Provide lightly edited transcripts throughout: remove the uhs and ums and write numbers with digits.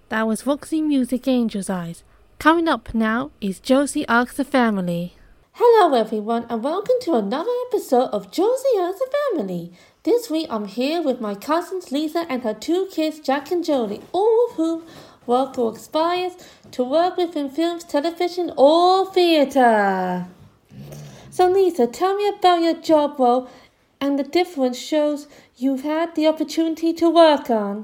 That was Roxy Music Angel's Eyes. Coming up now is Josie Asks the Family. Hello everyone and welcome to another episode of Josie Asks the Family. This week I'm here with my cousins Lisa and her two kids Jack and Jolie, all of whom work or aspires to work within films, television or theatre. So Lisa, tell me about your job role and the different shows you've had the opportunity to work on.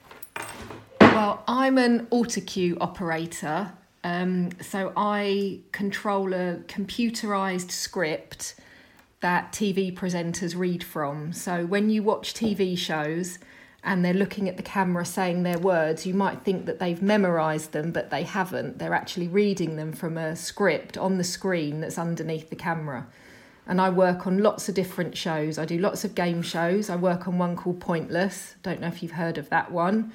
Well, I'm an autocue operator, so I control a computerised script that TV presenters read from. So when you watch TV shows and they're looking at the camera saying their words, you might think that they've memorised them, but they haven't. They're actually reading them from a script on the screen that's underneath the camera. And I work on lots of different shows. I do lots of game shows. I work on one called Pointless. Don't know if you've heard of that one.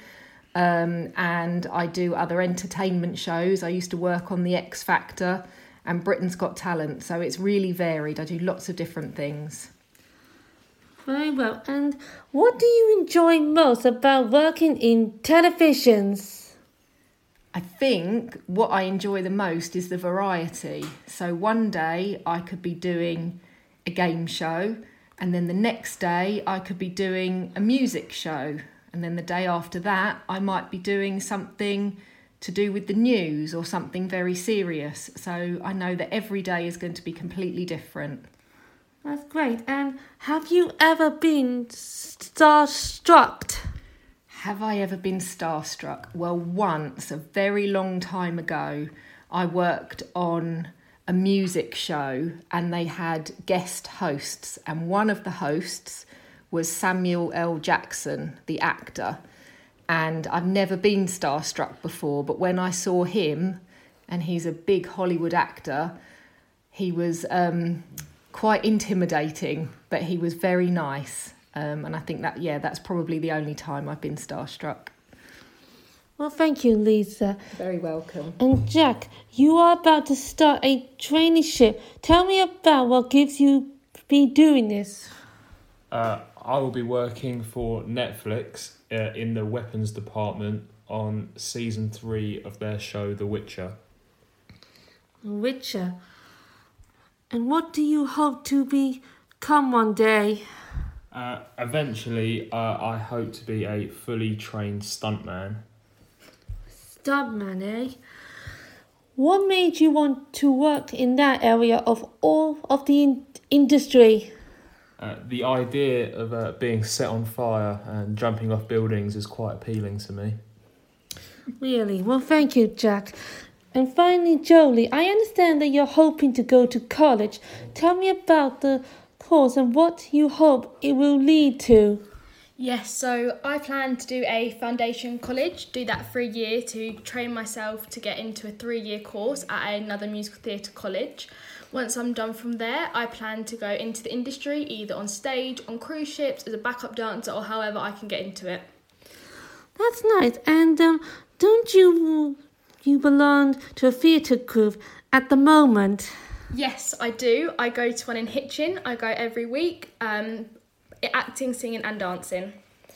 And I do other entertainment shows. I used to work on The X Factor and Britain's Got Talent. So it's really varied. I do lots of different things. Very well. And what do you enjoy most about working in televisions? I think what I enjoy the most is the variety. So one day I could be doing a game show, and then the next day I could be doing a music show, and then the day after that I might be doing something to do with the news or something very serious. So I know that every day is going to be completely different. That's great. And have you ever been starstruck? Have I ever been starstruck? Well, once, a very long time ago, I worked on a music show and they had guest hosts, and one of the hosts was Samuel L. Jackson, the actor. And I've never been starstruck before, but when I saw him, and he's a big Hollywood actor, he was quite intimidating, but he was very nice. And I think that's probably the only time I've been starstruck. Well, thank you, Lisa. Very welcome. And Jack, you are about to start a traineeship. Tell me about what gives you be doing this. I will be working for Netflix in the weapons department on season 3 of their show The Witcher. Witcher. And what do you hope to become one day? Eventually, I hope to be a fully trained stuntman. Stuntman, eh? What made you want to work in that area of all of the industry? The idea of being set on fire and jumping off buildings is quite appealing to me. Really? Well, thank you, Jack. And finally, Jolie, I understand that you're hoping to go to college. Tell me about the course and what you hope it will lead to. Yes, so I plan to do a foundation college, do that for a year to train myself to get into a 3-year course at another musical theatre college. Once I'm done from there, I plan to go into the industry, either on stage, on cruise ships, as a backup dancer, or however I can get into it. That's nice. And don't you belong to a theatre group at the moment? Yes, I do. I go to one in Hitchin. I go every week, acting, singing and dancing.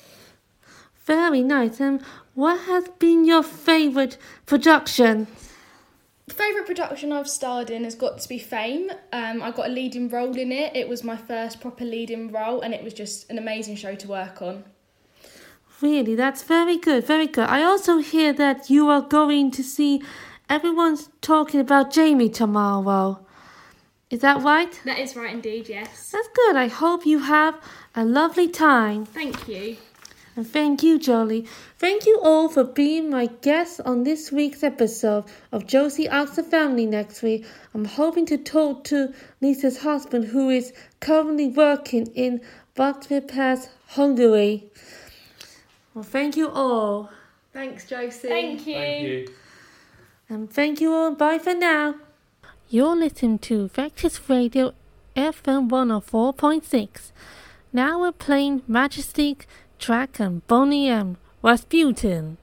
Very nice. And what has been your favourite production? The favourite production I've starred in has got to be Fame. I got a leading role in it. It was my first proper leading role and it was just an amazing show to work on. Really, that's very good, very good. I also hear that you are going to see everyone's talking about Jamie tomorrow. Is that right? That is right indeed, yes. That's good. I hope you have a lovely time. Thank you. And thank you, Jolie. Thank you all for being my guests on this week's episode of Josie Asks the Family next week. I'm hoping to talk to Lisa's husband, who is currently working in Budapest, Hungary. Well, thank you all. Thanks, Josie. Thank you. Thank you. And thank you all. Bye for now. You're listening to Vectis Radio FM 104.6. Now we're playing Majestic track and Boney M. Rasputin.